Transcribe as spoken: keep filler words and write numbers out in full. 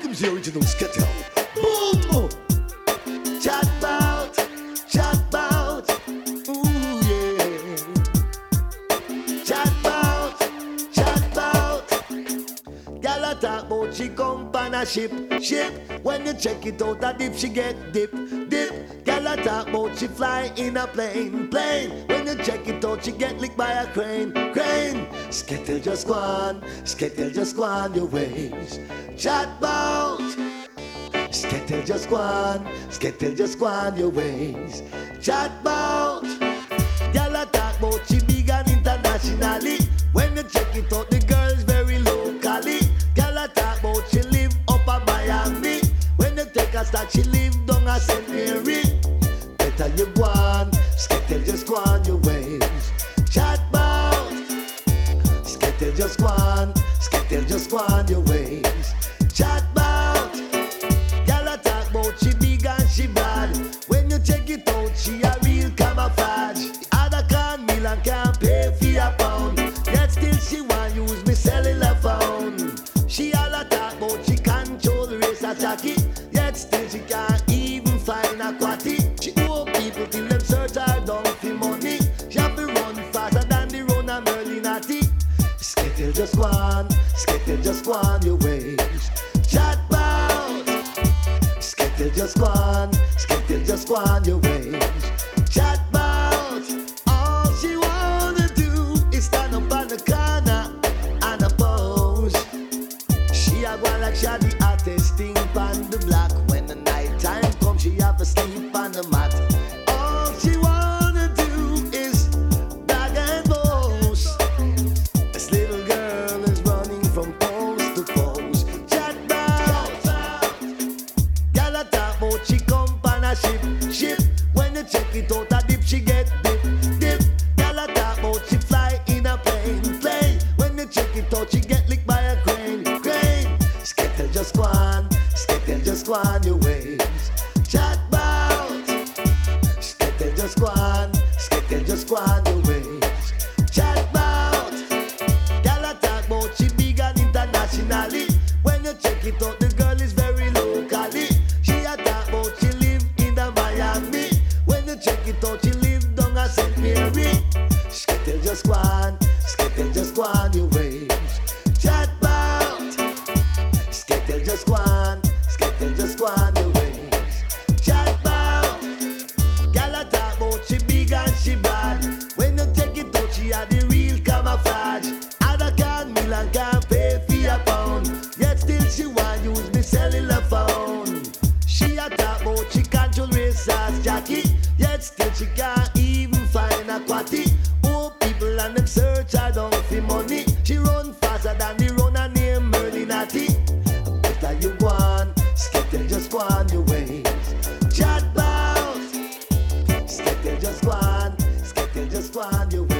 is the original Skittle. Boom! Chat bout, chat bout, ooh yeah. Chat bout, chat bout. Girl a talk about she come on a ship, ship. When you check it out a dip, she get dip, dip. Girl a talk about she fly in a plane, plane. When you check it out, she get licked by a crane, crane. Skittle just go on, skittle just go on your ways. Chat bout. Skittle just go on, skittle just go on your ways. Chat bout. Girl a talk about she big and internationally. When you check it out, the girl's very locally. Girl a talk about she live up a Miami. When you take a start, she live down a Saint Mary. Better you go on, skittle just go on your ways. Chat bout. Skittle just go on, skittle just go on your ways. Chat bout. Girl a talk about she big and she bad. When you check it out, she a real camouflage. Other can meal and can't pay for a pound. Yet still she want use me cellular phone. She all a talk about she control the race a jockey. Yet still she can't even find a quatty. She owe people till them search her down for money. She have to run faster than the run a Merlinati. Skittle just go on, skittle just go on your ways. Chat bout. Skittle just go on, skittle just go on your ways. Chat bout. All she wanna do is stand up on the corner and a pose. She a go like she a the hottest thing on the block. When the night time comes, she have to sleep on the mat. All she wanna do is brag and boast. This little girl is running from post to post. Chat bout. Girl a talk about she come on a ship, ship. When you check it out a dip, she get dip, dip. Girl a talk about she fly in a plane, plane. When you check it out, she get licked by a crane, crane. Skittle just go on, skittle just go on your ways. Chat bout. Skittle just go on, skittle just go on your ways. Chat bout. Girl a talk about she big and internationally. When you check it out, the girl is very locally. She a talk about she live in the Miami. When you check it out, she live down a Saint Mary. Skittle just go on, skittle just go on your ways. Chat bout. Skittle just go on, skittle just go on your ways. Chat bout. Girl a talk about she big and she bad. When you check it out, she a the real camouflage. Other can meal and can't pay for a pound. Yet still she want use me cellular phone. She a talk about she control race as jockey. Yet still she can't even find a quatty. Oh, people and them search her down for money. She run faster than the runner named Merlinati. Better you go on, skittle just go on your ways. Chat bout. Skittle just go on, skittle just go on your ways.